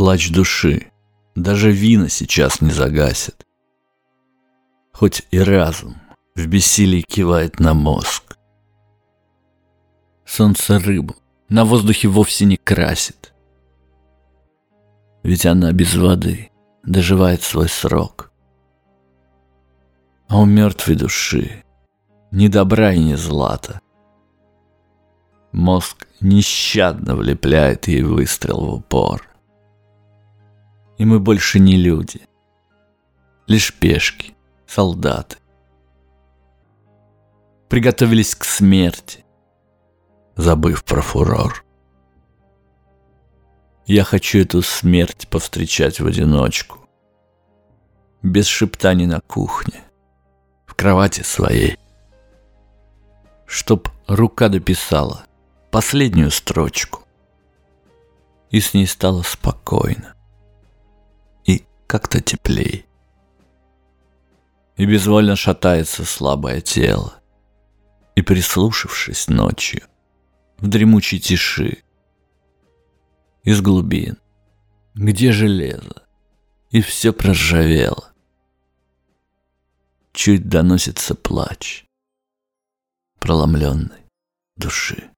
Плач души даже вина сейчас не загасит. Хоть и разум в бессилии кивает на мозг. Солнце рыбу на воздухе вовсе не красит, ведь она без воды доживает свой срок. А у мертвой души ни добра и ни злата. Мозг нещадно влепляет ей выстрел в упор. И мы больше не люди, лишь пешки, солдаты. Приготовились к смерти, забыв про фурор. Я хочу эту смерть повстречать в одиночку, без шептаний на кухне, в кровати своей, чтоб рука дописала последнюю строчку, и с ней стало спокойно и как-то теплей. И безвольно шатается слабое тело, и, прислушавшись ночью в дремучей тиши, из глубин, где железо, и все проржавело, чуть доносится плач проломленной души.